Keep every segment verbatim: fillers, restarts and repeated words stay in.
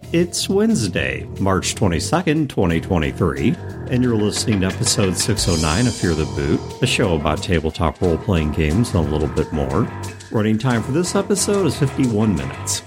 It's Wednesday, March twenty-second, twenty twenty-three, and you're listening to episode six oh nine of Fear the Boot, a show about tabletop role-playing games and a little bit more. Running time for this episode is fifty-one minutes.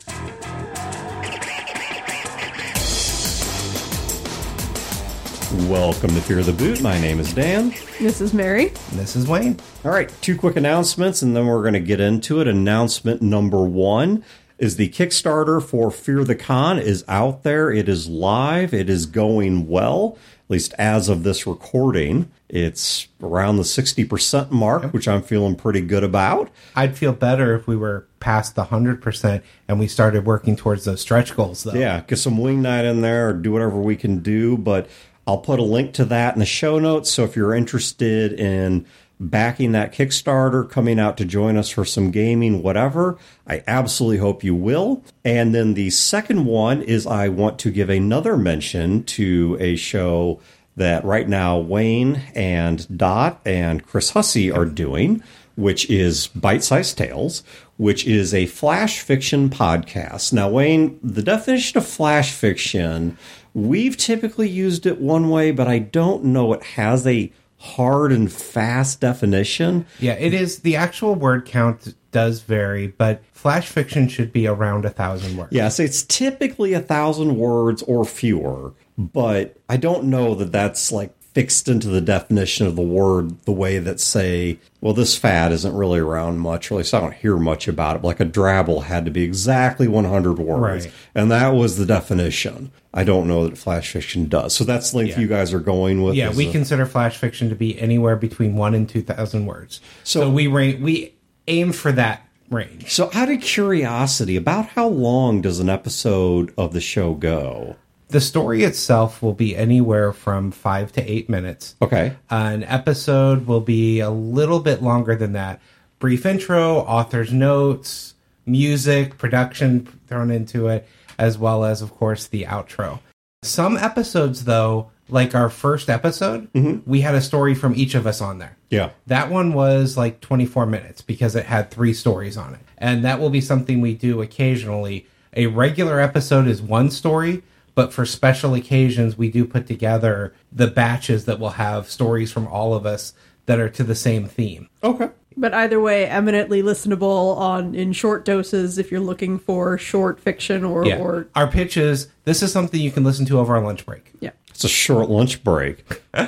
Welcome to Fear the Boot. My name is Dan. This is Mary. And this is Wayne. All right, two quick announcements, and then we're going to get into it. Announcement number one is the Kickstarter for Fear the Con is out there. It is live. It is going well, at least as of this recording. It's around the sixty percent mark, yep. Which I'm feeling pretty good about. I'd feel better if we were past the one hundred percent and we started working towards those stretch goals, though. Yeah, get some wing night in there or do whatever we can do, but I'll put a link to that in the show notes, so if you're interested in backing that Kickstarter, coming out to join us for some gaming, whatever, I absolutely hope you will. And then the second one is I want to give another mention to a show that right now Wayne and Dot and Chris Hussey are doing, which is Bite Size Tales, which is a flash fiction podcast. Now, Wayne, the definition of flash fiction, we've typically used it one way, but I don't know it has a hard and fast definition. Yeah, it is. The actual word count does vary, but flash fiction should be around a thousand words. Yes, it's typically a thousand words or fewer, but I don't know that that's like fixed into the definition of the word the way that, say, well, this fad isn't really around much, or at least I don't hear much about it. Like a drabble had to be exactly one hundred words, right. And that was the definition. I don't know that flash fiction does. So that's the length yeah. you guys are going with. Yeah, we a, consider flash fiction to be anywhere between one and two thousand words. So, so we ra- we aim for that range. So out of curiosity, about how long does an episode of the show go? The story itself will be anywhere from five to eight minutes. Okay. An episode will be a little bit longer than that. Brief intro, author's notes, music, production thrown into it, as well as, of course, the outro. Some episodes, though, like our first episode, mm-hmm. we had a story from each of us on there. Yeah. That one was like twenty-four minutes because it had three stories on it. And that will be something we do occasionally. A regular episode is one story, but for special occasions, we do put together the batches that will have stories from all of us that are to the same theme. Okay. But either way, eminently listenable on in short doses if you're looking for short fiction or... Yeah. or Our pitch is, this is something you can listen to over our lunch break. Yeah. It's a short lunch break.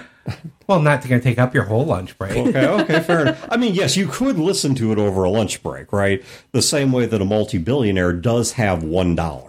Well, not going to take up your whole lunch break. Okay, okay, fair enough. I mean, yes, you could listen to it over a lunch break, right? The same way that a multi-billionaire does have one dollar.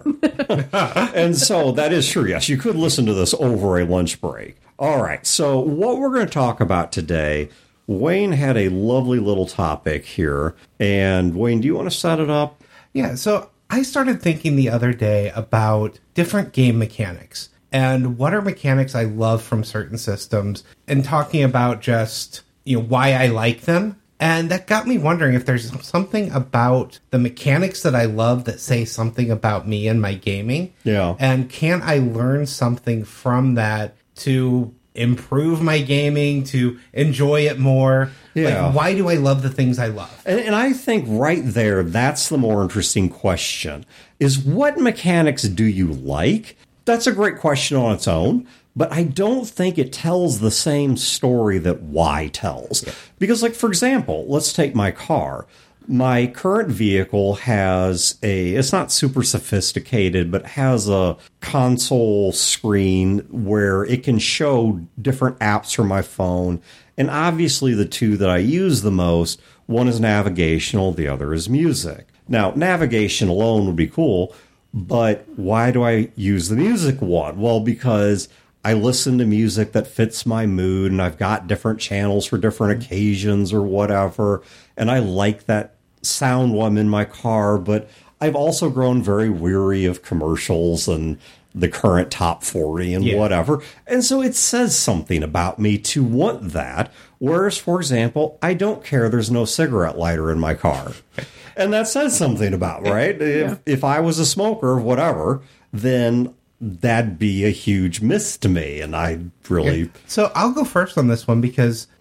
And so that is true, yes. You could listen to this over a lunch break. All right, so what we're going to talk about today, Wayne had a lovely little topic here. And Wayne, do you want to set it up? Yeah, so I started thinking the other day about different game mechanics. And what are mechanics I love from certain systems, and talking about just, you know, why I like them. And that got me wondering if there's something about the mechanics that I love that say something about me and my gaming. Yeah. And can I learn something from that to improve my gaming, to enjoy it more? Yeah. Like, why do I love the things I love? And, and I think right there, that's the more interesting question, is what mechanics do you like? That's a great question on its own, but I don't think it tells the same story that why tells. Yeah. Because, like, for example, let's take my car. My current vehicle has a, it's not super sophisticated, but has a console screen where it can show different apps from my phone. And obviously the two that I use the most, one is navigational, the other is music. Now, navigation alone would be cool, but why do I use the music one? Well, because I listen to music that fits my mood, and I've got different channels for different occasions or whatever, and I like that sound while I'm in my car, but I've also grown very weary of commercials and the current top forty and yeah. whatever. And so it says something about me to want that. Whereas, for example, I don't care there's no cigarette lighter in my car. And that says something about, right? Yeah. If, if I was a smoker or whatever, then that'd be a huge miss to me. And I really... Yeah. So I'll go first on this one because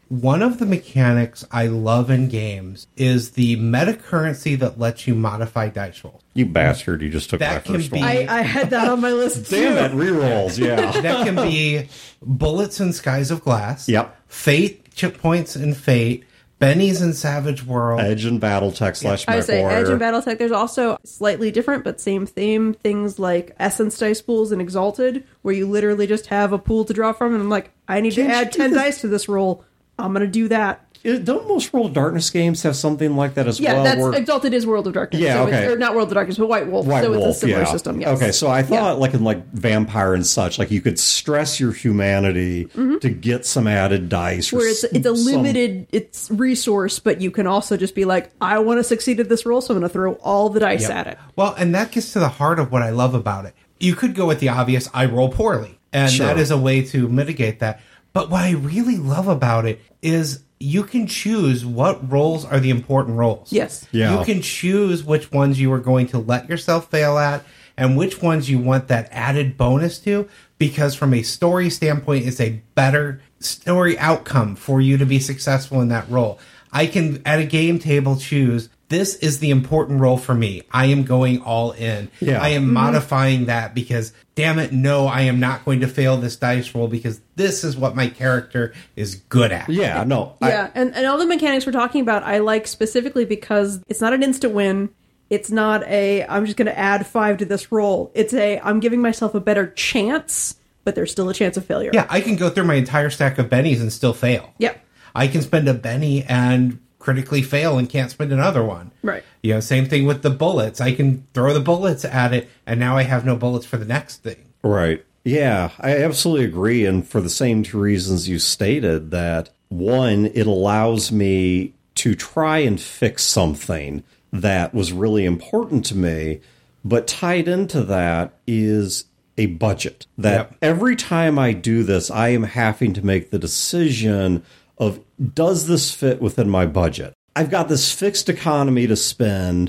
One of the mechanics I love in games is the meta currency that lets you modify dice rolls. You bastard, you just took That my can first be- one. I, I had that on my list too. Damn it, rerolls, yeah. That can be bullets in Skies of Glass. Yep. Fate, chip points in Fate. Benny's in Savage World. Edge and Battletech slash I would say MechWarrior. Edge and Battletech. There's also slightly different, but same theme. Things like Essence dice pools and Exalted, where you literally just have a pool to draw from, and I'm like, I need Can't to you add do ten this? dice to this roll. I'm going to do that. It- don't most World of Darkness games have something like that as Yeah, well? that's where- Exalted is World of Darkness. Yeah, so it's- okay. Or not World of Darkness, but White Wolf. White so Wolf, it's a similar yeah. system, yes. Okay, so I thought, Yeah. like in like Vampire and such, like you could stress your humanity to get some added dice. or Where it's it's a some- limited it's resource, but you can also just be like, I want to succeed at this roll, so I'm going to throw all the dice Yep. at it. Well, and that gets to the heart of what I love about it. You could go with the obvious, I roll poorly. And Sure. that is a way to mitigate that. But what I really love about it is you can choose what roles are the important roles. Yes. Yeah. You can choose which ones you are going to let yourself fail at and which ones you want that added bonus to, because from a story standpoint, it's a better story outcome for you to be successful in that role. I can, at a game table, choose this is the important role for me. I am going all in. Yeah. I am Mm-hmm. modifying that because, damn it, no, I am not going to fail this dice roll because this is what my character is good at. Yeah, no. I- Yeah, and, and all the mechanics we're talking about, I like specifically because it's not an instant win. It's not a, I'm just going to add five to this roll. It's a, I'm giving myself a better chance, but there's still a chance of failure. Yeah, I can go through my entire stack of bennies and still fail. Yep. I can spend a Benny and critically fail and can't spend another one. Right. You know, same thing with the bullets. I can throw the bullets at it, and now I have no bullets for the next thing. Right. Yeah, I absolutely agree. And for the same two reasons you stated, that one, it allows me to try and fix something that was really important to me, but tied into that is a budget. That Yep. every time I do this, I am having to make the decision of, does this fit within my budget? I've got this fixed economy to spend,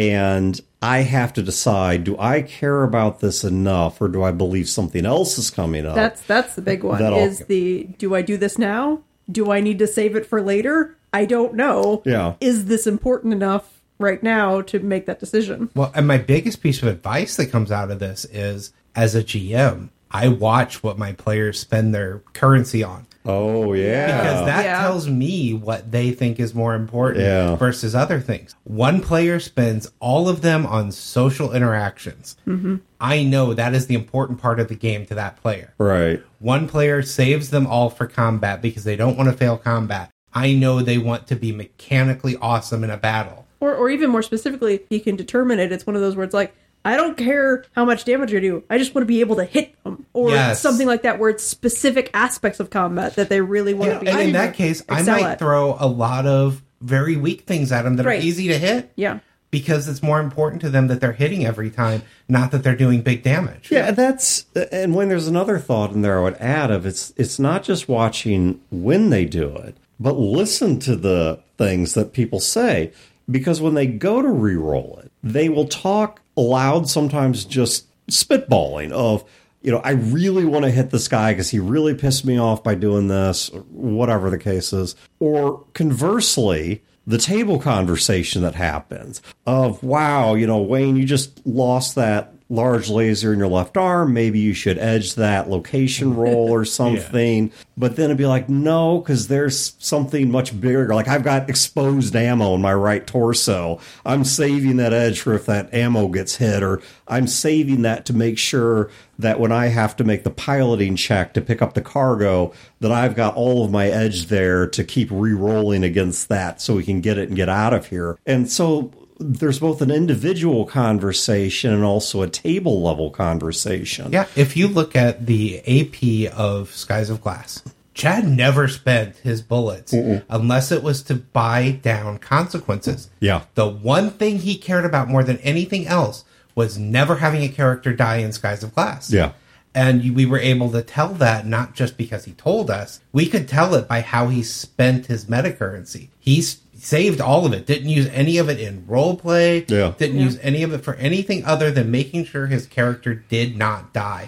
and I have to decide, do I care about this enough, or do I believe something else is coming up? That's that's the big one. That'll- Is the, do I do this now? Do I need to save it for later? I don't know. Yeah. Is this important enough right now to make that decision? Well, and my biggest piece of advice that comes out of this is, as a G M, I watch what my players spend their currency on. Oh, yeah. Because that Yeah. tells me what they think is more important Yeah. versus other things. One player spends all of them on social interactions. Mm-hmm. I know that is the important part of the game to that player. Right. One player saves them all for combat because they don't want to fail combat. I know they want to be mechanically awesome in a battle. Or, or even more specifically, you can determine it. It's one of those where it's like, I don't care how much damage I do. I just want to be able to hit them. Or Yes. something like that where it's specific aspects of combat that they really want to be And in able that to case, I excel might at. throw a lot of very weak things at them that Right. are easy to hit. Yeah. Because it's more important to them that they're hitting every time, not that they're doing big damage. Yeah, that's, and when there's another thought in there I would add of, it's it's not just watching when they do it, but listen to the things that people say, because when they go to re-roll it, they will talk aloud, sometimes just spitballing of, you know, I really want to hit this guy because he really pissed me off by doing this, or whatever the case is. Or conversely, the table conversation that happens of, wow, you know, Wayne, you just lost that large laser in your left arm. Maybe you should edge that location roll or something. Yeah. But then it'd be like, no, because there's something much bigger. Like, I've got exposed ammo in my right torso. I'm saving that edge for if that ammo gets hit, or I'm saving that to make sure that when I have to make the piloting check to pick up the cargo, that I've got all of my edge there to keep re-rolling against that so we can get it and get out of here. And so there's both an individual conversation and also a table level conversation. Yeah, if you look at the A P of Skies of Glass, Chad never spent his bullets Mm-mm. unless it was to buy down consequences. Yeah. The one thing he cared about more than anything else was never having a character die in Skies of Glass. Yeah. And we were able to tell that not just because he told us. We could tell it by how he spent his meta currency. He's saved all of it, didn't use any of it in role play, yeah. didn't yeah. use any of it for anything other than making sure his character did not die.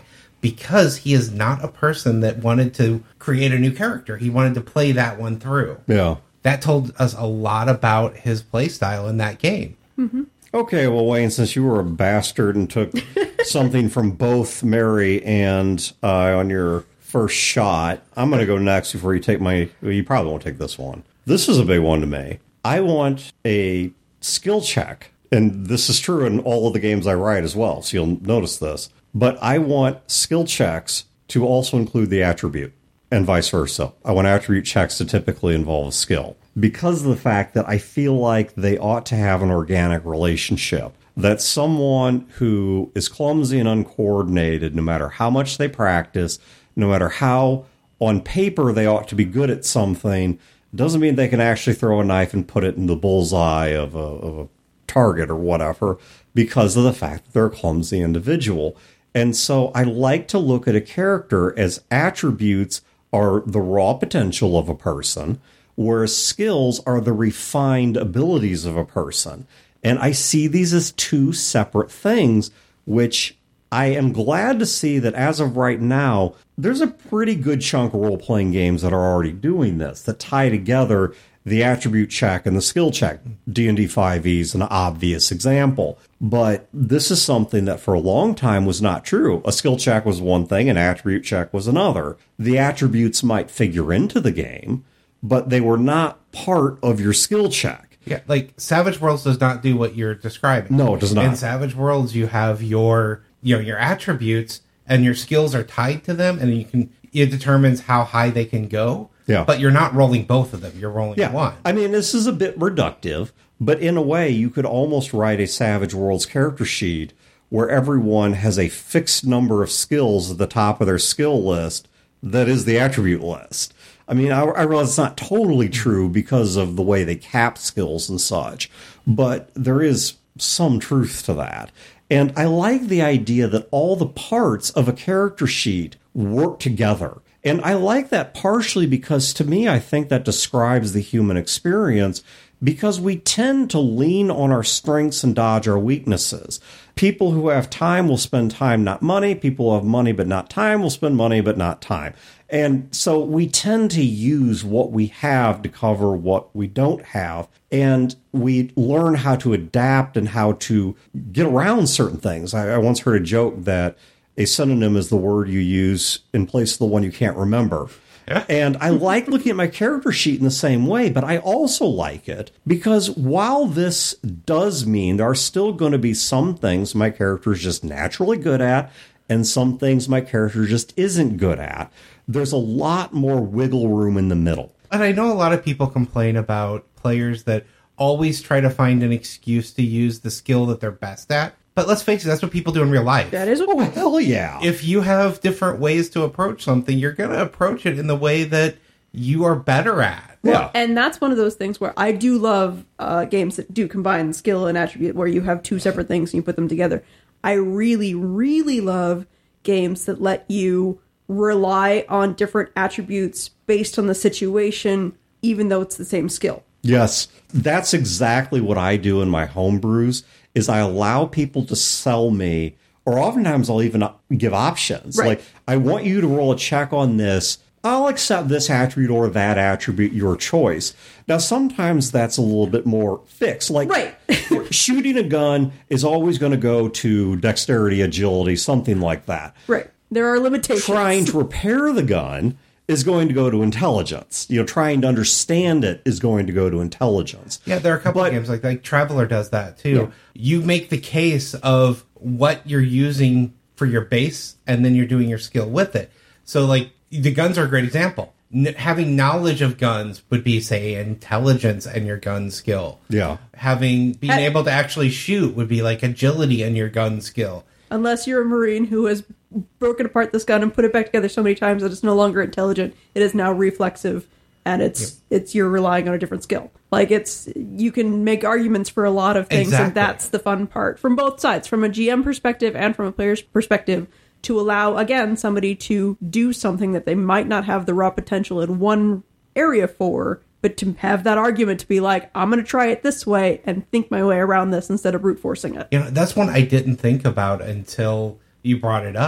because he is not a person that wanted to create a new character. He wanted to play that one through. Yeah. That told us a lot about his play style in that game. Mm-hmm. Okay, well, Wayne, since you were a bastard and took something from both Mary and uh, on your first shot, I'm going to go next before you take my... Well, you probably won't take this one. This is a big one to me. I want a skill check, and this is true in all of the games I write as well, so you'll notice this. But I want skill checks to also include the attribute, and vice versa. I want attribute checks to typically involve a skill, because of the fact that I feel like they ought to have an organic relationship. That someone who is clumsy and uncoordinated, no matter how much they practice, no matter how on paper they ought to be good at something, doesn't mean they can actually throw a knife and put it in the bullseye of a, of a target or whatever, because of the fact that they're a clumsy individual. And so I like to look at a character as attributes are the raw potential of a person, whereas skills are the refined abilities of a person. And I see these as two separate things, which I am glad to see that as of right now, there's a pretty good chunk of role-playing games that are already doing this, that tie together the attribute check and the skill check. D and D five E is an obvious example. But this is something that for a long time was not true. A skill check was one thing, an attribute check was another. The attributes might figure into the game, but they were not part of your skill check. Yeah, like Savage Worlds does not do what you're describing. No, it does not. In Savage Worlds, you have your you know your attributes and your skills are tied to them, and you can it determines how high they can go. Yeah. But you're not rolling both of them. You're rolling yeah. one. I mean, this is a bit reductive, but in a way, you could almost write a Savage Worlds character sheet where everyone has a fixed number of skills at the top of their skill list that is the attribute list. I mean, I, I realize it's not totally true because of the way they cap skills and such, but there is some truth to that. And I like the idea that all the parts of a character sheet work together. And I like that partially because, to me, I think that describes the human experience, because we tend to lean on our strengths and dodge our weaknesses. People who have time will spend time, not money. People who have money but not time will spend money but not time. And so we tend to use what we have to cover what we don't have. And we learn how to adapt and how to get around certain things. I, I once heard a joke that a synonym is the word you use in place of the one you can't remember. Yeah. And I like looking at my character sheet in the same way, but I also like it because while this does mean there are still going to be some things my character is just naturally good at and some things my character just isn't good at, there's a lot more wiggle room in the middle. And I know a lot of people complain about players that always try to find an excuse to use the skill that they're best at. But let's face it, that's what people do in real life. That is what... Oh, hell yeah. If you have different ways to approach something, you're going to approach it in the way that you are better at. Yeah. And that's one of those things where I do love uh, games that do combine skill and attribute, where you have two separate things and you put them together. I really, really love games that let you rely on different attributes based on the situation, even though it's the same skill. Yes, that's exactly what I do in my homebrews, is I allow people to sell me, or oftentimes I'll even give options. Right. Like, I want you to roll a check on this. I'll accept this attribute or that attribute, your choice. Now, sometimes that's a little bit more fixed. Like, right. shooting a gun is always going to go to dexterity, agility, something like that. Right. There are limitations. Trying to repair the gun is going to go to intelligence. You know, trying to understand it is going to go to intelligence. Yeah, there are a couple but, of games like that. Like Traveler does that too. Yeah. You make the case of what you're using for your base, and then you're doing your skill with it. So, like, the guns are a great example. N- having knowledge of guns would be, say, intelligence and your gun skill. Yeah. Having, being At- able to actually shoot would be like agility and your gun skill. Unless you're a Marine who has broken apart this gun and put it back together so many times that it's no longer intelligent. It is now reflexive, and it's yep. it's you're relying on a different skill. Like, it's you can make arguments for a lot of things, exactly. and that's the fun part from both sides, from a G M perspective and from a player's perspective, to allow, again, somebody to do something that they might not have the raw potential in one area for, but to have that argument to be like, I'm going to try it this way and think my way around this instead of brute forcing it. You know, that's one I didn't think about until you brought it up.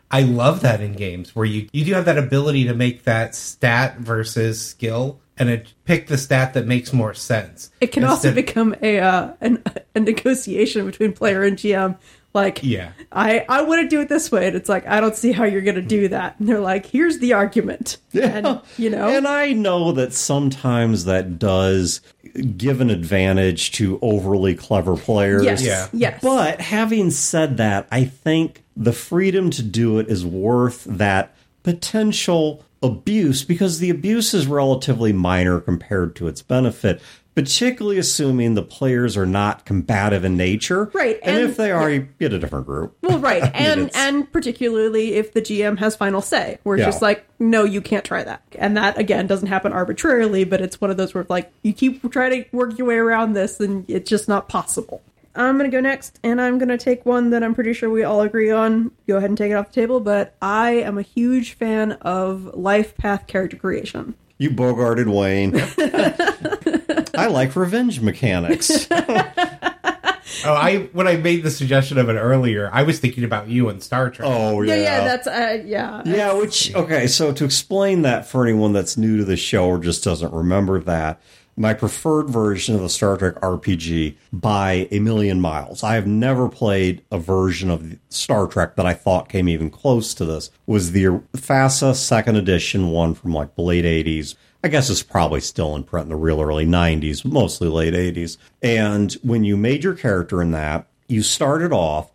I love that in games where you, you do have that ability to make that stat versus skill and it, pick the stat that makes more sense. It can Instead, also become a, uh, an, a negotiation between player and G M. Like, yeah. I, I want to do it this way. And it's like, I don't see how you're going to do that. And they're like, here's the argument. Yeah. And, you know. And I know that sometimes that does give an advantage to overly clever players. Yes. Yeah. Yes. But having said that, I think the freedom to do it is worth that potential abuse because the abuse is relatively minor compared to its benefit. Particularly assuming the players are not combative in nature. Right. And, and if they are, yeah. you get a different group. Well, right. and and particularly if the G M has final say, where it's yeah. just like, no, you can't try that. And that, again, doesn't happen arbitrarily, but it's one of those where, like, you keep trying to work your way around this, and it's just not possible. I'm going to go next, and I'm going to take one that I'm pretty sure we all agree on. Go ahead and take it off the table, but I am a huge fan of life path character creation. You bogarted Wayne. I like revenge mechanics. Oh, I when I made the suggestion of it earlier, I was thinking about you and Star Trek. Oh, yeah. Yeah, yeah, that's, uh, yeah. Yeah, which, okay, so to explain that for anyone that's new to the show or just doesn't remember that, my preferred version of the Star Trek R P G by a million miles. I have never played a version of Star Trek that I thought came even close to this. Was the FASA second edition one from like the late eighties. I guess it's probably still in print in the real early nineties, mostly late eighties. And when you made your character in that, you started off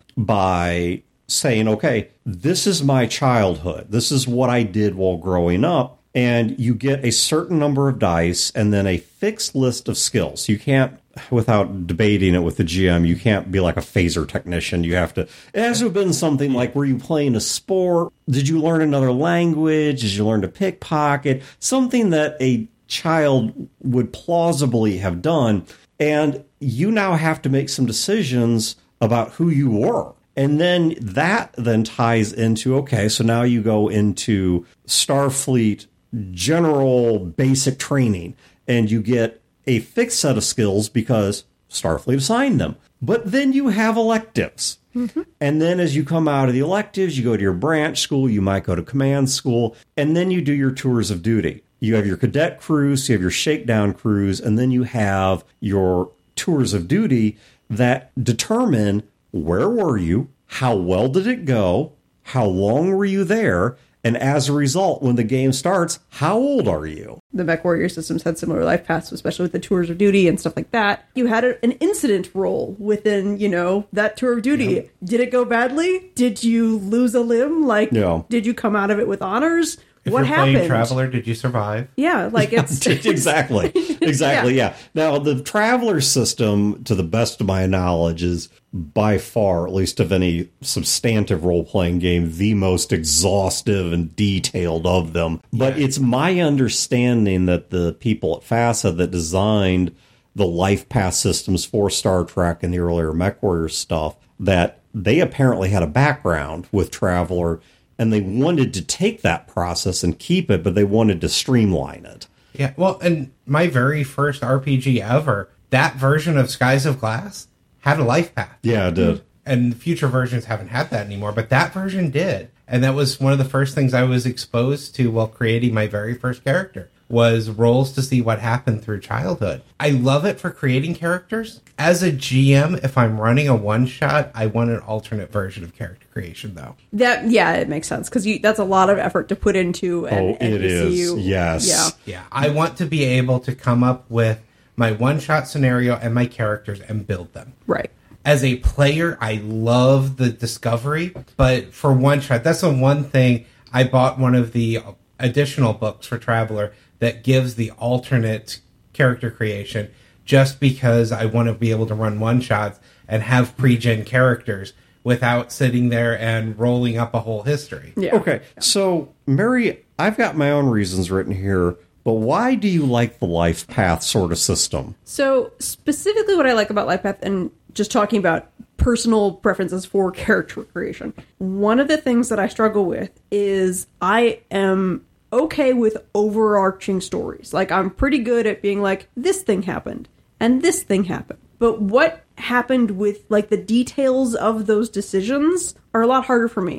by saying, okay, this is my childhood. This is what I did while growing up. And you get a certain number of dice and then a fixed list of skills. You can't, without debating it with the G M, you can't be like a phaser technician. You have to, it has to have been something like, were you playing a sport? Did you learn another language? Did you learn to pickpocket? Something that a child would plausibly have done. And you now have to make some decisions about who you were. And then that then ties into, okay, so now you go into Starfleet general basic training, and you get a fixed set of skills because Starfleet assigned them. But then you have electives. Mm-hmm. And then as you come out of the electives, you go to your branch school, you might go to command school, and then you do your tours of duty. You have your cadet crews, you have your shakedown crews, and then you have your tours of duty that determine where were you, how well did it go, how long were you there, and as a result, when the game starts, how old are you? The MechWarrior systems had similar life paths, especially with the tours of duty and stuff like that. You had a, an incident role within, you know, that tour of duty. Yeah. Did it go badly? Did you lose a limb? Like, yeah. Did you come out of it with honors? If what you're happened? Playing Traveler, did you survive? Yeah, like it's... exactly. Exactly, yeah. yeah. Now, the Traveler system, to the best of my knowledge, is by far, at least of any substantive role-playing game, the most exhaustive and detailed of them. But yeah. It's my understanding that the people at FASA that designed the life path systems for Star Trek and the earlier MechWarrior stuff, that they apparently had a background with Traveler, and they wanted to take that process and keep it, but they wanted to streamline it. Yeah, well, and my very first R P G ever, that version of Skies of Glass had a life path. Yeah, it did. And future versions haven't had that anymore, but that version did. And that was one of the first things I was exposed to while creating my very first character, was roles to see what happened through childhood. I love it for creating characters. As a G M, if I'm running a one-shot, I want an alternate version of character creation, though. That yeah, it makes sense, because that's a lot of effort to put into an oh, N P C. It is, yes. Yeah. Yeah, I want to be able to come up with my one-shot scenario and my characters and build them. Right. As a player, I love the discovery, but for one-shot, that's the one thing. I bought one of the additional books for Traveler that gives the alternate character creation, just because I want to be able to run one-shots and have pre-gen characters without sitting there and rolling up a whole history. Yeah. Okay, so, Mary, I've got my own reasons written here, but why do you like the life path sort of system? So, specifically what I like about life path, and just talking about personal preferences for character creation, one of the things that I struggle with is I am okay with overarching stories. Like, I'm pretty good at being like, this thing happened, and this thing happened. But what happened with, like, the details of those decisions are a lot harder for me.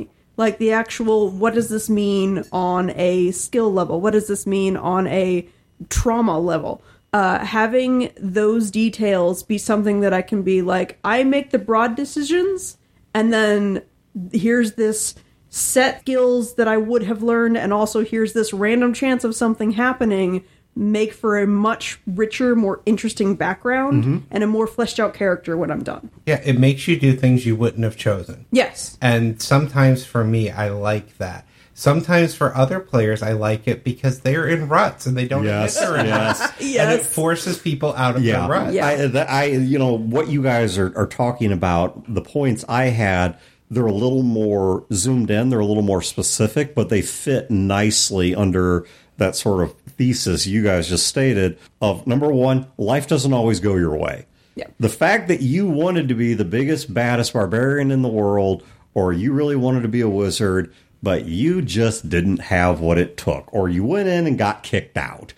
Like the actual, what does this mean on a skill level? What does this mean on a trauma level? Uh, having those details be something that I can be like, I make the broad decisions, and then here's this set skills that I would have learned, and also here's this random chance of something happening, make for a much richer, more interesting background, mm-hmm. and a more fleshed out character when I'm done. Yeah, it makes you do things you wouldn't have chosen. Yes. And sometimes for me, I like that. Sometimes for other players, I like it because they're in ruts and they don't yes, admit they're in yes. ruts. Yes. And it forces people out of yeah. the rut. Yeah. I, that, I, you know, what you guys are, are talking about, the points I had, they're a little more zoomed in, they're a little more specific, but they fit nicely under that sort of thesis you guys just stated of, number one, life doesn't always go your way. Yeah. The fact that you wanted to be the biggest, baddest barbarian in the world, or you really wanted to be a wizard, but you just didn't have what it took, or you went in and got kicked out,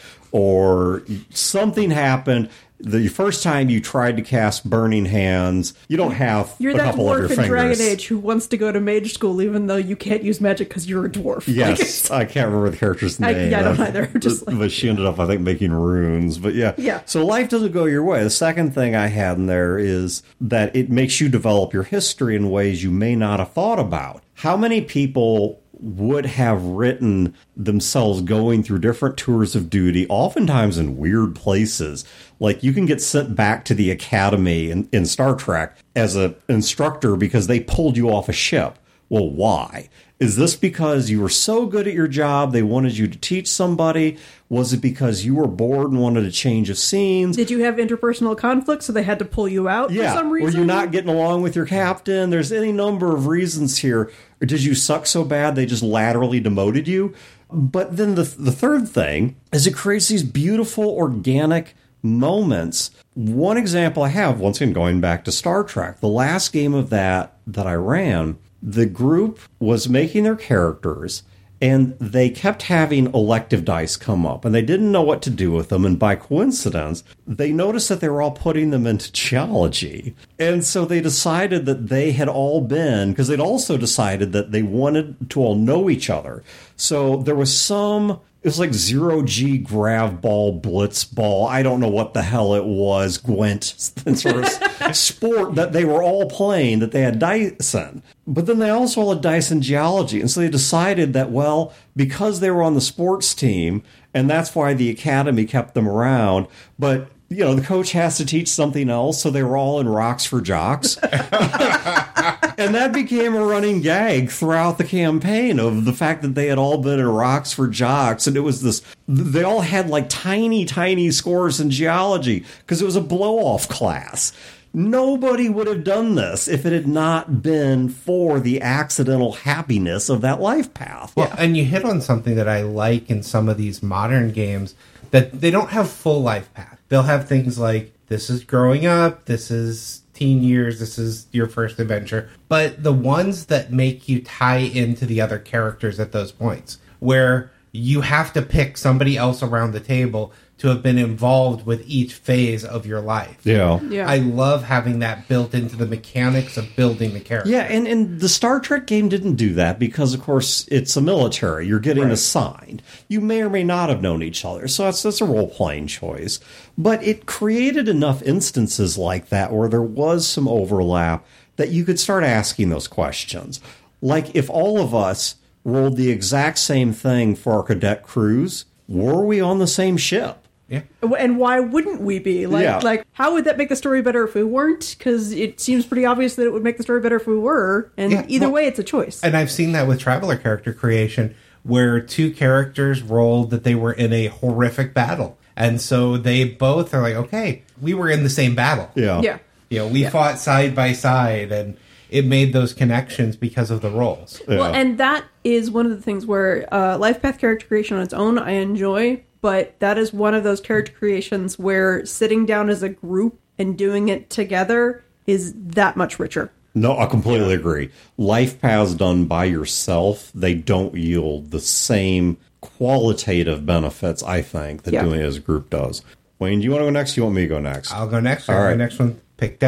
or something happened. The first time you tried to cast Burning Hands, you don't have You're a that couple of your dwarf in fingers. Dragon Age who wants to go to mage school even though you can't use magic because you're a dwarf. Yes, I can't remember the character's I- name. yeah, I don't either. Just like- but she ended up, I think, making runes. But yeah. Yeah. So life doesn't go your way. The second thing I had in there is that it makes you develop your history in ways you may not have thought about. How many people would have written themselves going through different tours of duty, oftentimes in weird places? Like you can get sent back to the academy in, in Star Trek as an instructor because they pulled you off a ship. Well, why? Is this because you were so good at your job they wanted you to teach somebody? Was it because you were bored and wanted a change of scenes? Did you have interpersonal conflict so they had to pull you out Yeah. for some reason? Were you not getting along with your captain? There's any number of reasons here. Or did you suck so bad they just laterally demoted you? But then the the third thing is it creates these beautiful organic moments. One example I have, once again going back to Star Trek, the last game of that that I ran, the group was making their characters and they kept having elective dice come up and they didn't know what to do with them. And by coincidence, they noticed that they were all putting them into geology. And so they decided that they had all been, because they'd also decided that they wanted to all know each other. So there was some, it was like zero G grav ball, blitz ball. I don't know what the hell it was, Gwent, sort of sport that they were all playing that they had dice in. But then they also had dice in geology. And so they decided that, well, because they were on the sports team, and that's why the academy kept them around, but, you know, the coach has to teach something else, so they were all in Rocks for Jocks. And that became a running gag throughout the campaign of the fact that they had all been in Rocks for Jocks. And it was this, they all had like tiny, tiny scores in geology because it was a blow-off class. Nobody would have done this if it had not been for the accidental happiness of that life path. Well, and you hit on something that I like in some of these modern games, that they don't have full life path. They'll have things like, this is growing up, this is teen years, this is your first adventure. But the ones that make you tie into the other characters at those points, where you have to pick somebody else around the table to have been involved with each phase of your life. Yeah. Yeah. I love having that built into the mechanics of building the character. Yeah, and, and the Star Trek game didn't do that because, of course, it's a military. You're getting Right. assigned. You may or may not have known each other, so that's, that's a role-playing choice. But it created enough instances like that where there was some overlap that you could start asking those questions. Like, if all of us rolled the exact same thing for our cadet crews, were we on the same ship? Yeah. And why wouldn't we be? Like, Yeah. like how would that make the story better if we weren't? Because it seems pretty obvious that it would make the story better if we were. And Yeah, either well- way, it's a choice. And I've seen that with Traveler character creation, where two characters rolled that they were in a horrific battle. And so they both are like, okay, we were in the same battle. Yeah. yeah. You know, we Yeah. fought side by side, and it made those connections because of the roles. Yeah. Well, and that is one of the things where uh, life path character creation on its own I enjoy, but that is one of those character creations where sitting down as a group and doing it together is that much richer. No, I completely agree. Life paths done by yourself, they don't yield the same qualitative benefits, I think, that Yeah. doing it as a group does. Wayne, do you want to go next? Do you want me to go next? I'll go next. All All right. right. My next one picked out.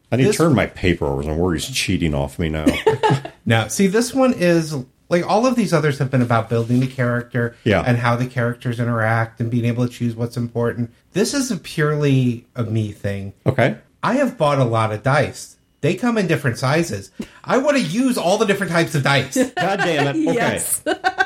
I need This- to turn my paper over. I'm worried he's cheating off me now. Now, see, this one is like all of these others have been about building the character Yeah. and how the characters interact and being able to choose what's important. This is a purely a me thing. Okay. I have bought a lot of dice. They come in different sizes. I want to use all the different types of dice. God damn it. Okay. Yes.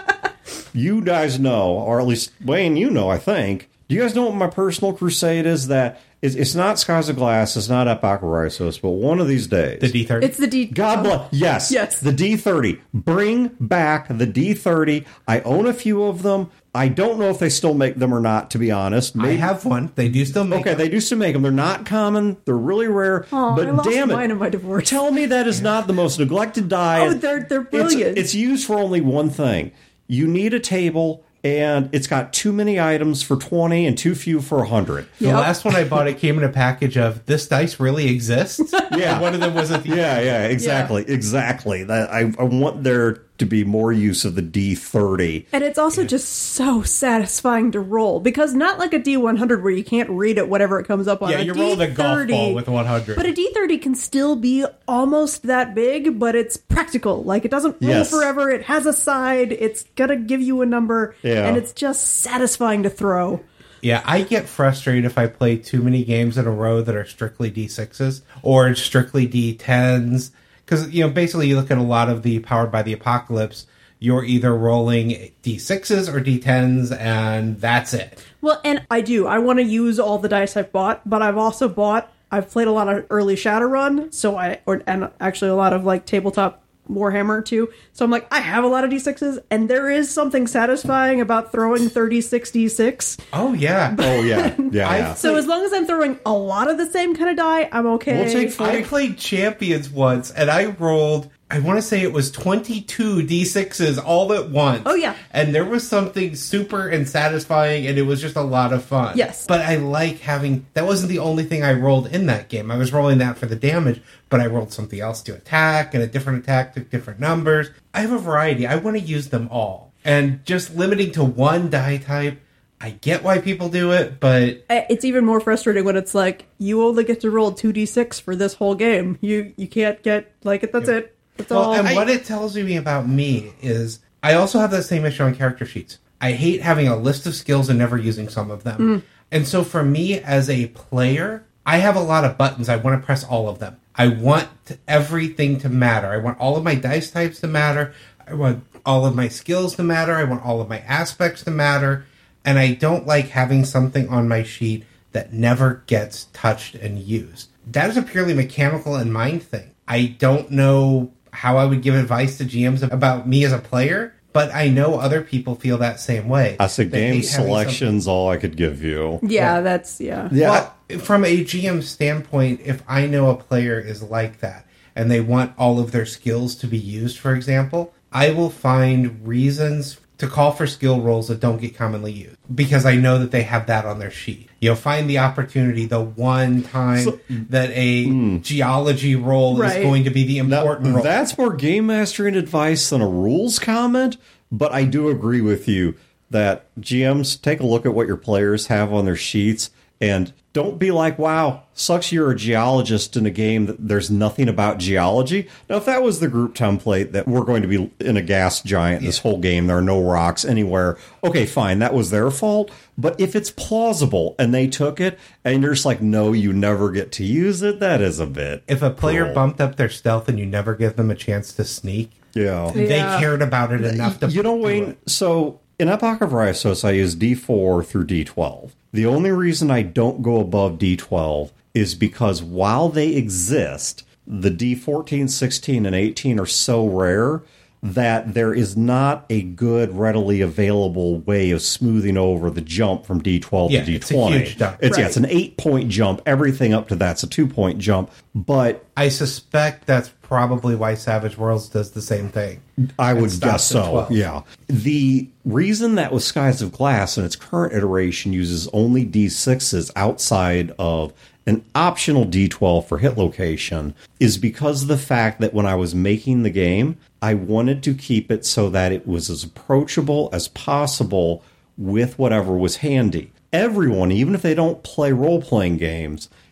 You guys know, or at least Wayne, you know, I think. Do you guys know what my personal crusade is? That it's, it's not Skies of Glass, it's not Epoch of Rhyssos, but one of these days. The D thirty. It's the D. God bless. Yes. Yes. The D thirty. Bring back the D thirty. I own a few of them. I don't know if they still make them or not, to be honest. I have one. They do still make Okay, them. they do still make them. They're not common. They're really rare. Oh, but I lost damn it. mine in my divorce. Tell me that is not the most neglected die. Oh, they're- they're It's- brilliant. It's, used for only one thing. You need a table, and it's got too many items for twenty and too few for one hundred. The Yep. last one I bought, it came in a package of this dice really exists. Yeah. And one of them was at the Yeah, yeah, exactly, exactly. That I, I want there to be more use of the D thirty. And it's also just so satisfying to roll because not like a D one hundred where you can't read it whatever it comes up on. Yeah, a you're rolling a golf D thirty ball with one hundred. But a D thirty can still be almost that big, but it's practical. Like it doesn't roll Yes. forever. It has a side. It's gonna give you a number, Yeah. and it's just satisfying to throw. Yeah, I get frustrated if I play too many games in a row that are strictly D sixes or strictly D tens. Because, you know, basically you look at a lot of the Powered by the Apocalypse, you're either rolling D sixes or D tens, and that's it. Well, and I do. I want to use all the dice I've bought, but I've also bought. I've played a lot of early Shadowrun, so I or and actually a lot of like tabletop Warhammer too. So I'm like, I have a lot of D sixes, and there is something satisfying about throwing thirty-six D six. Oh, yeah. Oh yeah, yeah. I- yeah. So as long as I'm throwing a lot of the same kind of die, I'm okay. We'll take I played Champions once, and I rolled, I want to say it was twenty-two D sixes all at once. Oh, yeah. And there was something super and satisfying, and it was just a lot of fun. Yes. But I like having, that wasn't the only thing I rolled in that game. I was rolling that for the damage, but I rolled something else to attack, and a different attack took different numbers. I have a variety. I want to use them all. And just limiting to one die type, I get why people do it, but Uh, It's even more frustrating when it's like you only get to roll two D six for this whole game. You you can't get like it. That's it. That's well, all. and I- what it tells me about me is I also have that same issue on character sheets. I hate having a list of skills and never using some of them. Mm. And so for me as a player, I have a lot of buttons. I want to press all of them. I want everything to matter. I want all of my dice types to matter. I want all of my skills to matter. I want all of my aspects to matter. And I don't like having something on my sheet that never gets touched and used. That is a purely mechanical and mind thing. I don't know how I would give advice to G Ms about me as a player, but I know other people feel that same way. I said They game hate having selection's all I could give you. yeah, that's yeah. Yeah. Well, from a G M standpoint, if I know a player is like that and they want all of their skills to be used, for example, I will find reasons to call for skill rolls that don't get commonly used because I know that they have that on their sheet. You'll find the opportunity the one time So- that a geology roll Right. is going to be the important Now, roll. that's more game mastering advice than a rules comment, but I do agree with you that G Ms take a look at what your players have on their sheets and don't be like, wow, sucks you're a geologist in a game that there's nothing about geology. Now, if that was the group template that we're going to be in a gas giant this whole game, there are no rocks anywhere, okay, fine, that was their fault. But if it's plausible and they took it and you're just like, no, you never get to use it, that is a bit. If a player cruel. bumped up their stealth and you never give them a chance to sneak, Yeah. Yeah. they cared about it enough to You know, do Wayne, it. so in Epoch of Rhyssos, I use D four through D twelve. The only reason I don't go above D twelve is because while they exist, the D fourteen, sixteen, and eighteen are so rare that there is not a good, readily available way of smoothing over the jump from D twelve Yeah, to D it's a twenty. huge jump. It's, yeah, Right. it's an eight-point jump. Everything up to that's a two-point jump. But I suspect that's probably why Savage Worlds does the same thing. I and would stops guess at so. twelve. Yeah. The reason that with Skies of Glass in its current iteration uses only D sixes outside of an optional D twelve for hit location is because of the fact that when I was making the game, I wanted to keep it so that it was as approachable as possible with whatever was handy. Everyone, even if they don't play role-playing games,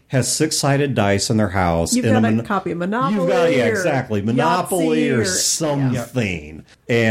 has six-sided dice in their house. You've in got a, mon- copy of Monopoly. You've got, yeah, or exactly. Monopoly Yahtzee or, or something.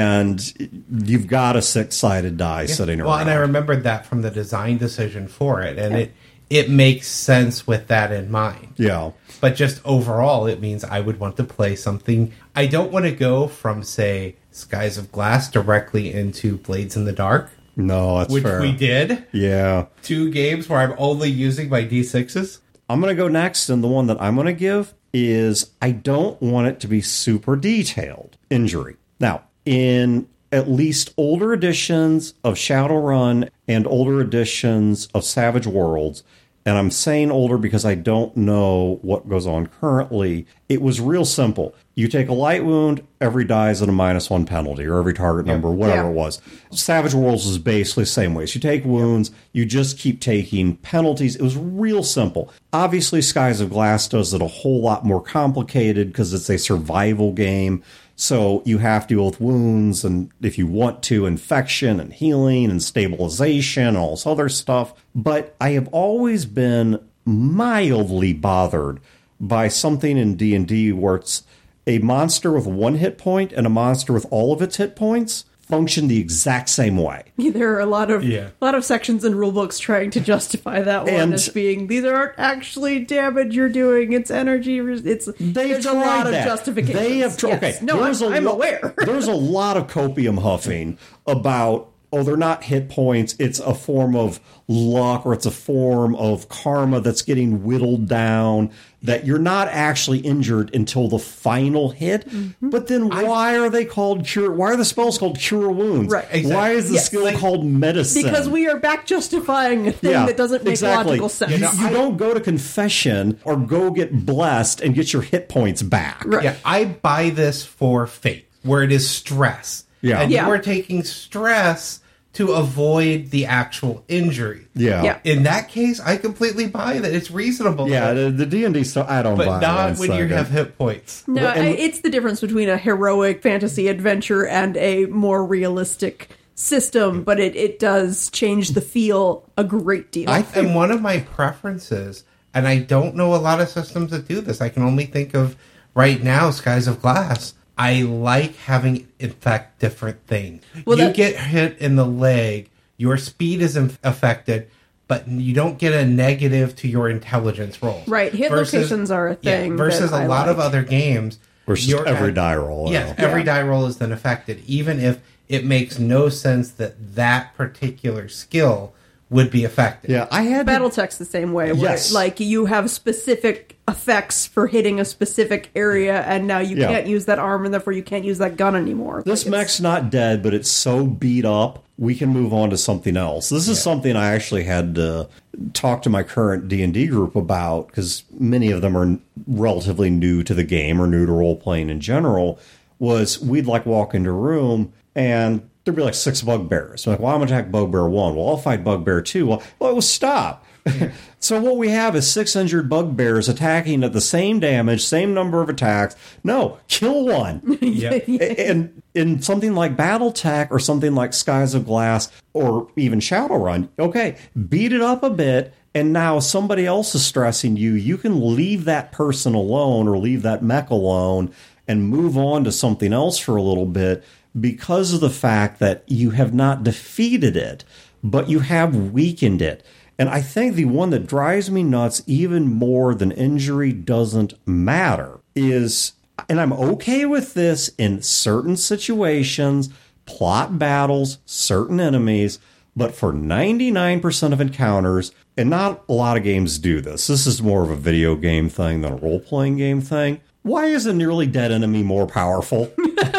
And you've got a six-sided die Yeah. sitting well, around. and I remembered that from the design decision for it, and it it makes sense with that in mind. Yeah. But just overall, it means I would want to play something. I don't want to go from, say, Skies of Glass directly into Blades in the Dark, No, that's which fair. we did. Yeah. Two games where I'm only using my D sixes. I'm going to go next, and the one that I'm going to give is I don't want it to be super detailed. Injury. Now, in at least older editions of Shadowrun and older editions of Savage Worlds, and I'm saying older because I don't know what goes on currently, it was real simple. You take a light wound, every die is at a minus one penalty, or every target number, whatever Yeah. it was. Savage Worlds is basically the same way. So you take wounds, you just keep taking penalties. It was real simple. Obviously, Skies of Glass does it a whole lot more complicated because it's a survival game. So you have to deal with wounds, and if you want to, infection and healing and stabilization and all this other stuff. But I have always been mildly bothered by something in D and D where it's a monster with one hit point and a monster with all of its hit points function the exact same way. There are a lot of Yeah. a lot of sections in rulebooks trying to justify that one And- as being these aren't actually damage you're doing. It's energy. res- It's They've there's a tried lot of that. justifications. They have tried. Yes. Okay, No, I'm, there's a I'm lo- aware. There's a lot of copium huffing about, oh, they're not hit points. It's a form of luck, or it's a form of karma that's getting whittled down, that you're not actually injured until the final hit. Mm-hmm. But then why are they called cure? Why are the spells called cure wounds? Right, exactly. Why is the Yes, skill like- called medicine? Because we are back justifying a thing that doesn't make exactly. logical sense. You, know, you I- don't go to confession or go get blessed and get your hit points back. Right. Yeah, I buy this for Fate, where it is stress. Yeah. And Yeah. you are taking stress to avoid the actual injury. Yeah. Yeah. In that case, I completely buy that. It's reasonable. Yeah, the, the D and D stuff, I don't buy but it not one when you second. have hit points. No, Well, and- I- it's the difference between a heroic fantasy adventure and a more realistic system, but it, it does change the feel a great deal. I think And one of my preferences, and I don't know a lot of systems that do this, I can only think of right now Skies of Glass. I like having infect different things. Well, you that- get hit in the leg, your speed is inf- affected, but you don't get a negative to your intelligence roll. Right, hit locations are a thing versus that a I lot of like. other games. Versus you're every at- die roll. Yes, yeah. every Yeah. die roll is then affected, even if it makes no sense that that particular skill would be affected. Yeah, I had to- Battletech's the same way, where Yes. like you have specific effects for hitting a specific area, and now you Yeah. can't use that arm, and therefore you can't use that gun anymore. This Like, it's- mech's not dead, but it's so beat up, we can move on to something else. This is something I actually had to talk to my current D and D group about, because many of them are relatively new to the game or new to role-playing in general, was we'd like walk into a room and there'd be like six bugbears. I'm like, well, I'm going to attack bugbear one. Well, I'll fight bugbear two. Well, well, it was stop. So what we have is six injured bugbears attacking at the same damage, same number of attacks. No, kill one. Yep. And in something like Battletech or something like Skies of Glass or even Shadowrun, okay, beat it up a bit, and now somebody else is stressing you. You can leave that person alone or leave that mech alone and move on to something else for a little bit because of the fact that you have not defeated it, but you have weakened it. And I think the one that drives me nuts even more than injury doesn't matter is, and I'm okay with this in certain situations, plot battles, certain enemies, but for ninety-nine percent of encounters, and not a lot of games do this, this is more of a video game thing than a role-playing game thing. Why is a nearly dead enemy more powerful?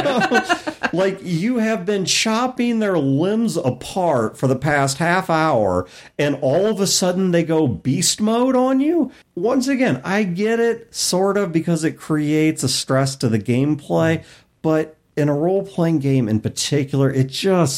Like, you have been chopping their limbs apart for the past half hour, and all of a sudden they go beast mode on you? Once again, I get it, sort of, because it creates a stress to the gameplay, but in a role-playing game in particular, it just...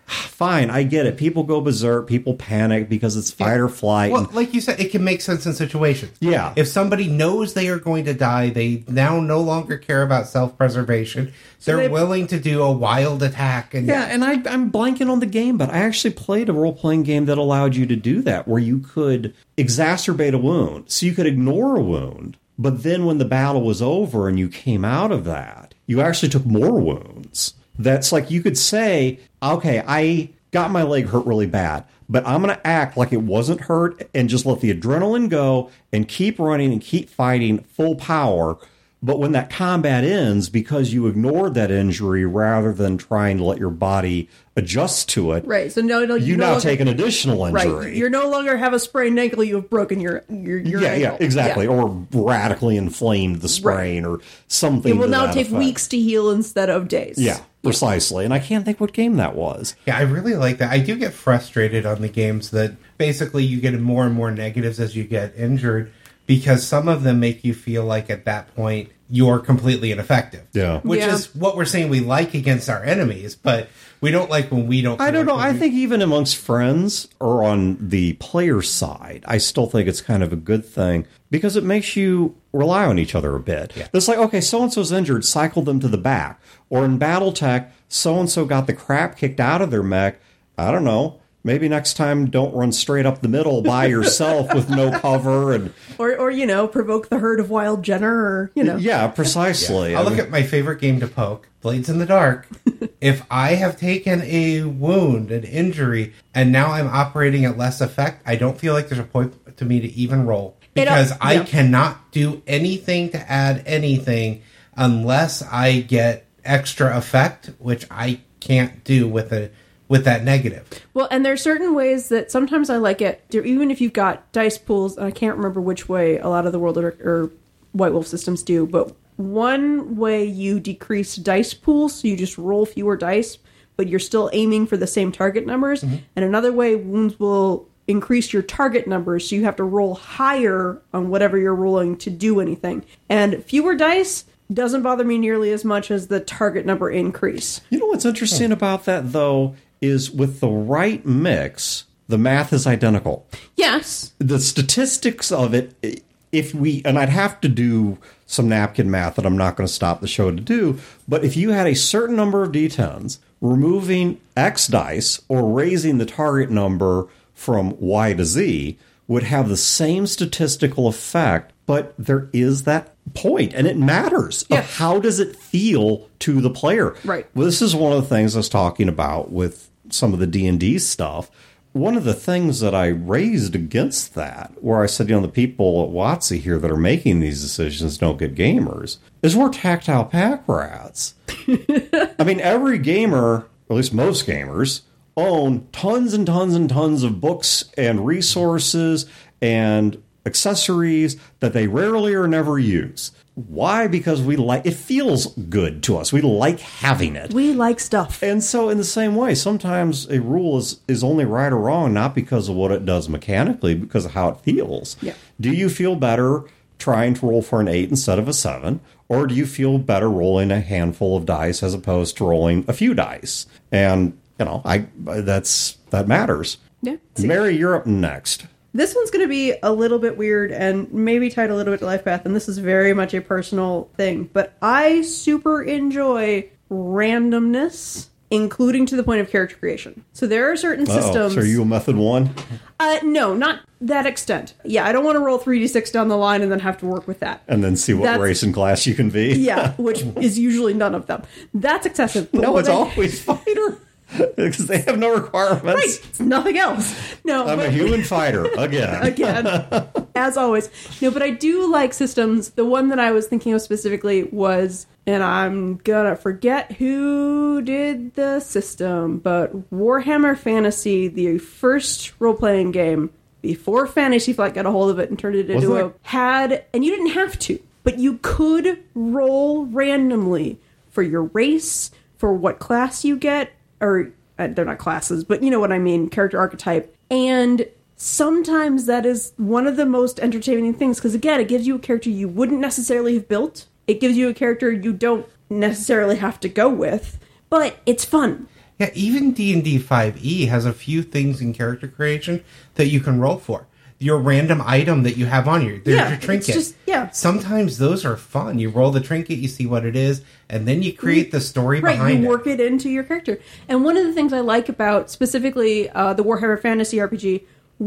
fine, I get it. People go berserk, people panic because it's fight Yeah. or flight. Well, and- like you said, it can make sense in situations. Yeah. If somebody knows they are going to die, they now no longer care about self-preservation. They're they- willing to do a wild attack. And Yeah, and I, I'm blanking on the game, but I actually played a role-playing game that allowed you to do that, where you could exacerbate a wound. So you could ignore a wound, but then when the battle was over and you came out of that, you actually took more wounds. That's like you could say, okay, I got my leg hurt really bad, but I'm going to act like it wasn't hurt and just let the adrenaline go and keep running and keep fighting full power. But when that combat ends, because you ignored that injury rather than trying to let your body adjust to it, Right. So no, no, you no now longer- take an additional injury. Right. You're no longer have a sprained ankle. You have broken your your, your yeah, ankle. yeah, exactly. Yeah. Or radically inflamed the sprain or something. It will to now that take effect. weeks to heal instead of days. Yeah, precisely. And I can't think what game that was. Yeah, I really like that. I do get frustrated on the games that basically you get more and more negatives as you get injured, because some of them make you feel like at that point you're completely ineffective. Yeah. Which Yeah. is what we're saying we like against our enemies, but we don't like when we don't I feel don't like know. when I we- think even amongst friends or on the player side, I still think it's kind of a good thing because it makes you rely on each other a bit. Yeah. It's like, okay, so-and-so's injured, cycle them to the back. Or in Battletech, so-and-so got the crap kicked out of their mech. I don't know. Maybe next time don't run straight up the middle by yourself with no cover. And Or or you know, provoke the herd of wild Jenner, or you know. yeah, precisely. I'll I look mean- at my favorite game to poke, Blades in the Dark. If I have taken a wound, an injury, and now I'm operating at less effect, I don't feel like there's a point to me to even roll. It, uh, Because I yeah. cannot do anything to add anything unless I get extra effect, which I can't do with a with that negative. Well, and there's certain ways that sometimes I like it, even if you've got dice pools, and I can't remember which way a lot of the World or, or White Wolf systems do, but one way you decrease dice pools, so you just roll fewer dice, but you're still aiming for the same target numbers, Mm-hmm. and another way wounds will increase your target numbers, so you have to roll higher on whatever you're rolling to do anything. And fewer dice doesn't bother me nearly as much as the target number increase. You know what's interesting about that, though, is with the right mix, the math is identical. Yes. The statistics of it, if we, and I'd have to do some napkin math that I'm not going to stop the show to do, but if you had a certain number of D tens, removing X dice or raising the target number from Y to Z would have the same statistical effect, but there is that point, and it matters. Yeah. Of how does it feel to the player? Right. Well, this is one of the things I was talking about with some of the D and D stuff. One of the things that I raised against that, where I said, you know, the people at WotC here that are making these decisions don't get gamers, is we're tactile pack rats. I mean, every gamer, or at least most gamers, own tons and tons and tons of books and resources and accessories that they rarely or never use. Why? Because we like it feels good to us. We like having it. We like stuff. And so in the same way, sometimes a rule is, is only right or wrong, not because of what it does mechanically, because of how it feels. Yeah. Do you feel better trying to roll for an eight instead of a seven? Or do you feel better rolling a handful of dice as opposed to rolling a few dice? And, you know, I that's that matters. Yeah. See, Mary, you're up next. this one's going to be a little bit weird and maybe tied a little bit to Life Path, and this is very much a personal thing, but I super enjoy randomness, including to the point of character creation. So there are certain Uh-oh. systems... So are you a method one? Uh, no, not that extent. Yeah, I don't want to roll three d six down the line and then have to work with that. And then see what That's- race and class you can be? Yeah, which is usually none of them. That's excessive. but No, what it's I- always fighter. Because they have no requirements. Right, it's nothing else. No, I'm but- a human fighter, again. again, as always. No, but I do like systems. The one that I was thinking of specifically was, and I'm gonna forget who did the system, but Warhammer Fantasy, the first role-playing game before Fantasy Flight got a hold of it and turned it into Wasn't a had, and you didn't have to, but you could roll randomly for your race, for what class you get, or uh, they're not classes, but you know what I mean, character archetype, and sometimes that is one of the most entertaining things, because again, it gives you a character you wouldn't necessarily have built. It gives you a character you don't necessarily have to go with, but it's fun. Yeah, even D and D five E has a few things in character creation that you can roll for. Your random item that you have on you. There's Yeah, your trinket. it's just- yeah. Sometimes those are fun. You roll the trinket, you see what it is, and then you create the story Right, behind you it. work it into your character. And one of the things I like about specifically uh, the Warhammer Fantasy R P G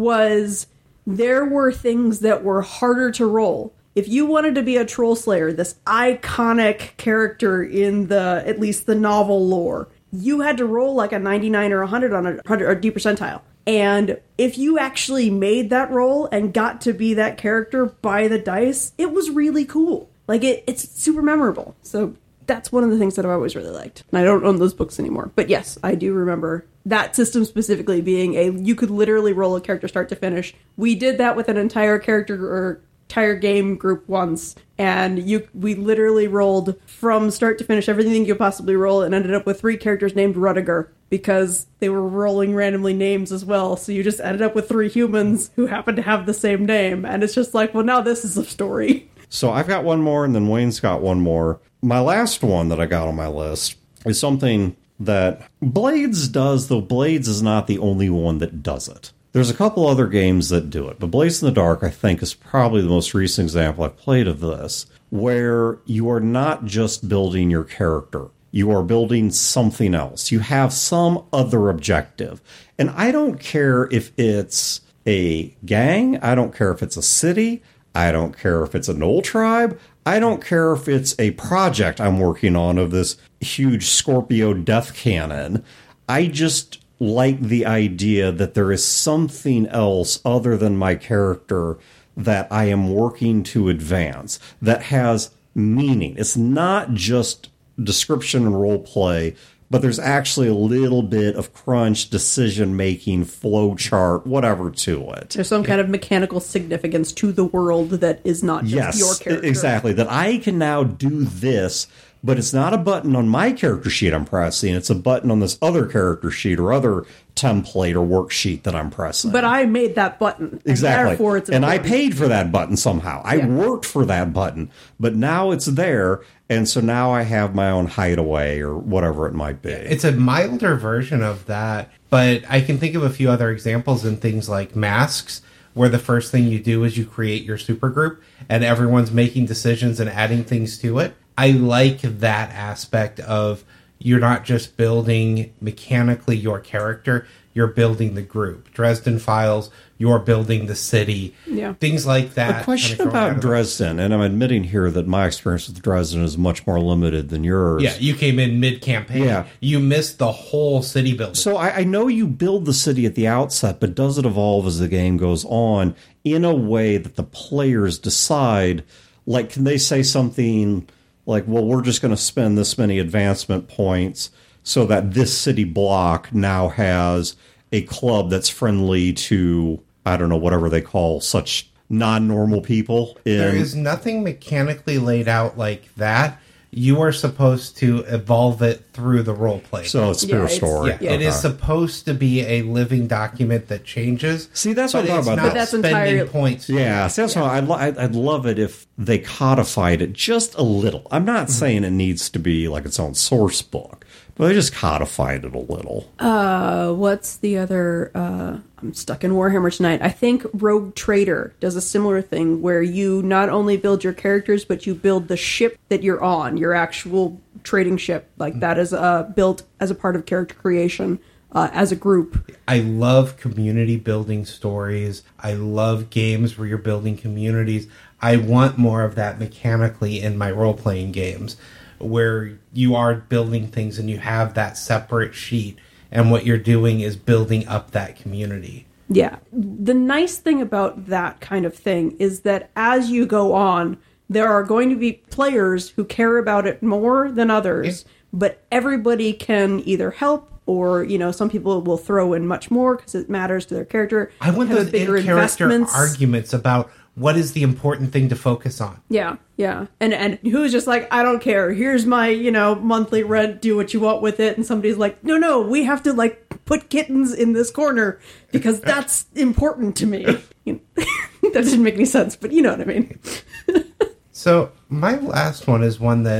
was there were things that were harder to roll. If you wanted to be a troll slayer, this iconic character in the at least the novel lore, you had to roll like a ninety-nine or a hundred on a one hundred or D percentile. And if you actually made that roll and got to be that character by the dice, it was really cool. Like, it, it's super memorable. So that's one of the things that I've always really liked. And I don't own those books anymore. But yes, I do remember that system specifically being a, you could literally roll a character start to finish. We did that with an entire character or entire game group once, and you we literally rolled from start to finish everything you could possibly roll and ended up with three characters named Rudiger because they were rolling randomly names as well. So you just ended up with three humans who happened to have the same name, and it's just like, well, now this is a story. So I've got one more, and then Wayne's got one more. My last one that I got on my list is something that Blades does, though Blades is not the only one that does it. There's a couple other games that do it, but Blades in the Dark, I think, is probably the most recent example I've played of this, where you are not just building your character. You are building something else. You have some other objective. And I don't care if it's a gang. I don't care if it's a city. I don't care if it's a Knoll tribe. I don't care if it's a project I'm working on of this huge Scorpio death cannon. I just like the idea that there is something else other than my character that I am working to advance that has meaning. It's not just description and role play, but there's actually a little bit of crunch, decision making, flow chart, whatever to it. There's some kind of mechanical significance to the world that is not just Yes, your character. exactly. That I can now do this, but it's not a button on my character sheet I'm pressing. It's a button on this other character sheet or other template or worksheet that I'm pressing. But I made that button. And Exactly. therefore it's and I important. paid for that button somehow. I Yeah. worked for that button, but now it's there. And so now I have my own hideaway or whatever it might be. It's a milder version of that, but I can think of a few other examples in things like Masks, where the first thing you do is you create your supergroup and everyone's making decisions and adding things to it. I like that aspect of you're not just building mechanically your character, you're building the group. Dresden Files, you're building the city. Yeah. Things like that. A question kinda growing out about of it. Dresden, and I'm admitting here that my experience with Dresden is much more limited than yours. Yeah, you came in mid-campaign. Yeah. You missed the whole city building. So I, I know you build the city at the outset, but does it evolve as the game goes on in a way that the players decide? Like, can they say something like, well, we're just going to spend this many advancement points so that this city block now has a club that's friendly to, I don't know, whatever they call such non-normal people. In, There is nothing mechanically laid out like that. You are supposed to evolve it through the role play. so it's pure Yeah, it's- story. yeah, Yeah. it is Okay. supposed to be a living document that changes. See, that's what but I'm it's talking about. not But that's spending entirely- points. Yeah, see, that's why I'd, lo- I'd, I'd love it if they codified it just a little. I'm not saying it needs to be like its own source book, but they just codified it a little. Uh, what's the other? Uh, I'm stuck in Warhammer tonight. I think Rogue Trader does a similar thing where you not only build your characters, but you build the ship that you're on, your actual trading ship. Like that is uh, built as a part of character creation uh, as a group. I love community building stories. I love games where you're building communities. I want more of that mechanically in my role-playing games, where you are building things and you have that separate sheet, and what you're doing is building up that community. Yeah. The nice thing about that kind of thing is that as you go on, there are going to be players who care about it more than others, but everybody can either help or, you know, some people will throw in much more because it matters to their character. I want have those bigger in-character investments. arguments about what is the important thing to focus on. Yeah, yeah. And and who's just like, I don't care. Here's my, you know, monthly rent. Do what you want with it. And somebody's like, no, no, we have to, like, put kittens in this corner because that's important to me. You know, that didn't make any sense, but you know what I mean. So my last one is one that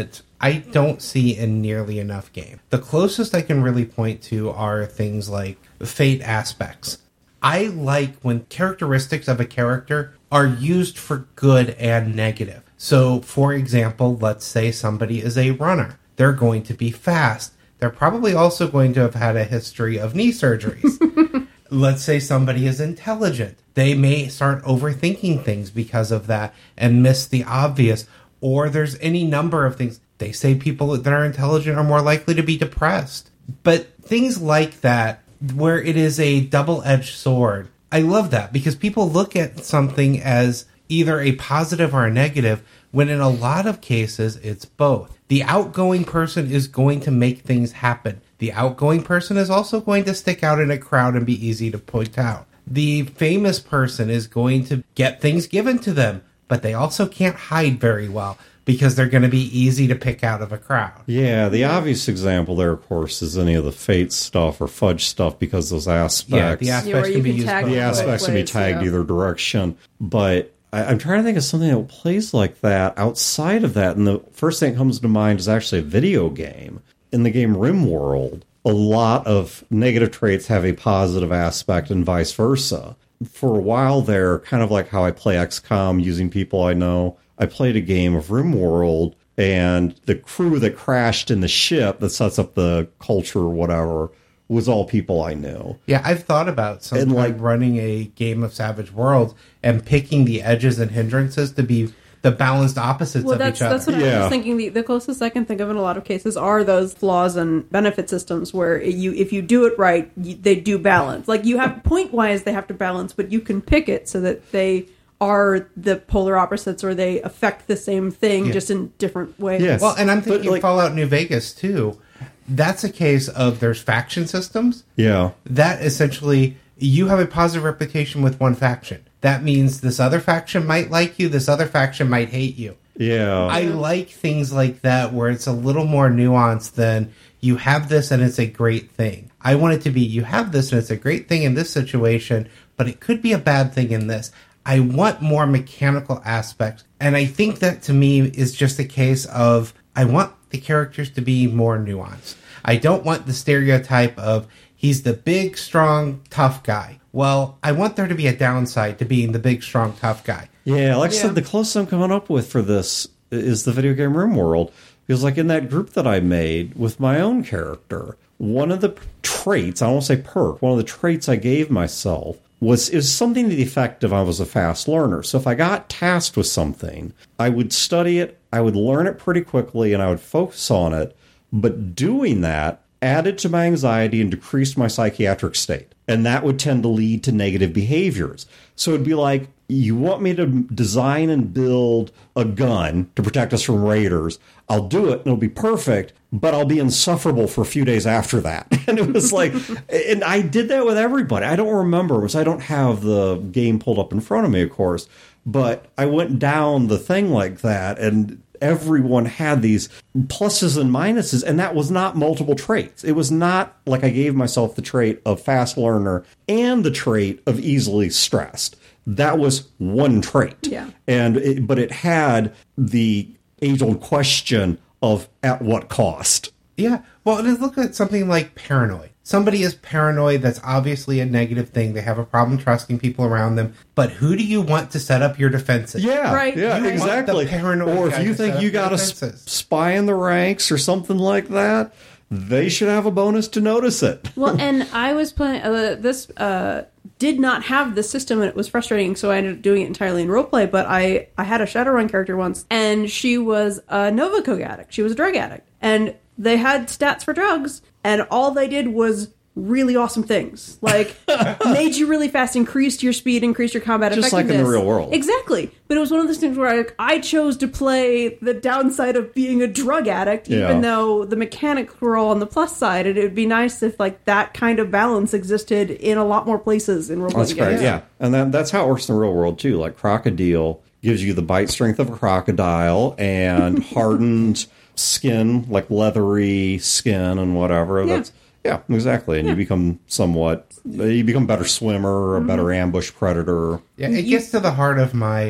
I don't see in nearly enough game. The closest I can really point to are things like fate aspects. I like when characteristics of a character are used for good and negative. So, for example, let's say somebody is a runner. They're going to be fast. They're probably also going to have had a history of knee surgeries. Let's say somebody is intelligent. They may start overthinking things because of that and miss the obvious. Or there's any number of things. They say people that are intelligent are more likely to be depressed. But things like that, where it is a double-edged sword, I love that because people look at something as either a positive or a negative, when in a lot of cases, it's both. The outgoing person is going to make things happen. The outgoing person is also going to stick out in a crowd and be easy to point out. The famous person is going to get things given to them, but they also can't hide very well because they're going to be easy to pick out of a crowd. Yeah, the obvious example there, of course, is any of the fate stuff or fudge stuff because those aspects... Yeah, the aspects Yeah, where can you be can used tag both the both ways. aspects can be ways, tagged yeah. either direction. But I, I'm trying to think of something that plays like that outside of that. And the first thing that comes to mind is actually a video game. In the game RimWorld, a lot of negative traits have a positive aspect and vice versa. For a while there, kind of like how I play X COM using people I know, I played a game of RimWorld, and the crew that crashed in the ship that sets up the culture or whatever was all people I knew. Yeah, I've thought about something like- like running a game of Savage Worlds and picking the edges and hindrances to be the balanced opposites Well, of that's each other. that's what I Yeah. was thinking. The, the closest I can think of in a lot of cases are those flaws and benefit systems where you, if you do it right, you, they do balance. Like you have point wise, they have to balance, but you can pick it so that they are the polar opposites or they affect the same thing Yeah. just in different ways. Yes. Well, and I'm But, thinking like- Fallout New Vegas, too. That's a case of there's faction systems. Yeah. That essentially, you have a positive reputation with one faction. That means this other faction might like you, this other faction might hate you. Yeah. I like things like that where it's a little more nuanced than you have this and it's a great thing. I want it to be you have this and it's a great thing in this situation, but it could be a bad thing in this. I want more mechanical aspects. And I think that to me is just a case of I want the characters to be more nuanced. I don't want the stereotype of he's the big, strong, tough guy. Well, I want there to be a downside to being the big, strong, tough guy. Yeah, like I Yeah. said, the closest I'm coming up with for this is the video game RimWorld. Because like in that group that I made with my own character, one of the traits, I won't say perk, one of the traits I gave myself was is something to the effect of I was a fast learner. So if I got tasked with something, I would study it, I would learn it pretty quickly, and I would focus on it. But doing that added to my anxiety and decreased my psychiatric state. And that would tend to lead to negative behaviors. So it'd be like, you want me to design and build a gun to protect us from raiders. I'll do it and it'll be perfect, but I'll be insufferable for a few days after that. And it was like, and I did that with everybody. I don't remember because I don't have the game pulled up in front of me, of course, but I went down the thing like that and everyone had these pluses and minuses, and that was not multiple traits. It was not like I gave myself the trait of fast learner and the trait of easily stressed. That was one trait. Yeah. And it, but it had the age-old question of at what cost. Yeah. Well, and look at something like paranoid. Somebody is paranoid. That's obviously a negative thing. They have a problem trusting people around them. But who do you want to set up your defenses? Yeah, Right. yeah, You want exactly. the paranoid Or guy if you to think set you up your got a s- defenses. spy in the ranks or something like that, they should have a bonus to notice it. Well, and I was playing uh, this. Uh, did not have the system, and it was frustrating. So I ended up doing it entirely in roleplay. But I, I had a Shadowrun character once, and she was a Nova Coke addict. She was a drug addict, and they had stats for drugs, and all they did was really awesome things, like made you really fast, increased your speed, increased your combat Just like in the effectiveness. real world. Exactly. But it was one of those things where I, I chose to play the downside of being a drug addict, Yeah. even though the mechanics were all on the plus side. And it would be nice if like that kind of balance existed in a lot more places in role-playing That's great, games. yeah. And that, that's how it works in the real world, too. Like, Crocodile gives you the bite strength of a crocodile and hardened skin, like leathery skin and whatever. Yeah. That's Yeah, exactly. And you become somewhat, you become a better swimmer or a better ambush predator. Yeah, it gets to the heart of my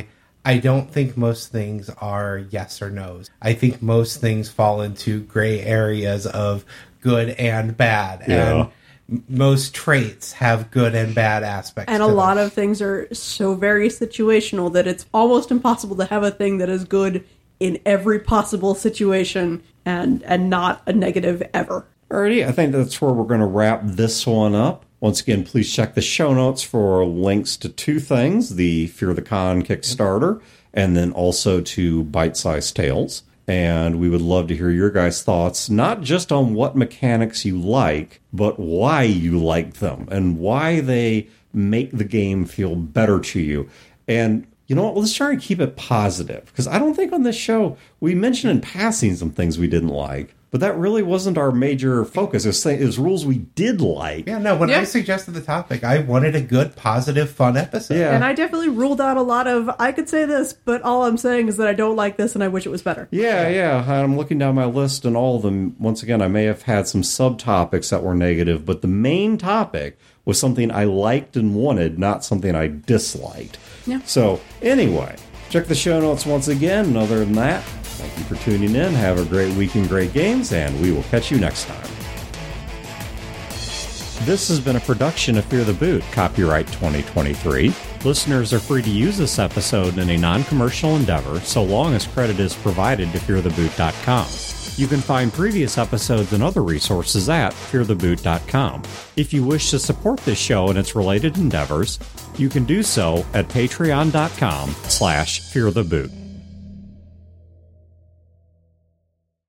I don't think most things are yes or no's. I think most things fall into gray areas of good and bad. Yeah. And most traits have good and bad aspects. And to a lot them. of things are so very situational that it's almost impossible to have a thing that is good in every possible situation and, and not a negative ever. Alrighty, I think that's where we're going to wrap this one up. Once again, please check the show notes for links to two things, the Fear the Con Kickstarter, and then also to Bite Size Tales. And we would love to hear your guys' thoughts, not just on what mechanics you like, but why you like them and why they make the game feel better to you. And you know what, let's try and keep it positive, because I don't think on this show, we mentioned in passing some things we didn't like. But that really wasn't our major focus. It was, it was rules we did like. Yeah, no, when Yeah. I suggested the topic, I wanted a good, positive, fun episode. Yeah. And I definitely ruled out a lot of, I could say this, but all I'm saying is that I don't like this and I wish it was better. Yeah, yeah. I'm looking down my list, and all of them, once again, I may have had some subtopics that were negative, but the main topic was something I liked and wanted, not something I disliked. Yeah. So, anyway, check the show notes once again. And other than that, thank you for tuning in. Have a great week in great games, and we will catch you next time. This has been a production of Fear the Boot, copyright twenty twenty-three. Listeners are free to use this episode in a non-commercial endeavor, so long as credit is provided to fear the boot dot com. You can find previous episodes and other resources at fear the boot dot com. If you wish to support this show and its related endeavors, you can do so at patreon dot com slash fear the boot.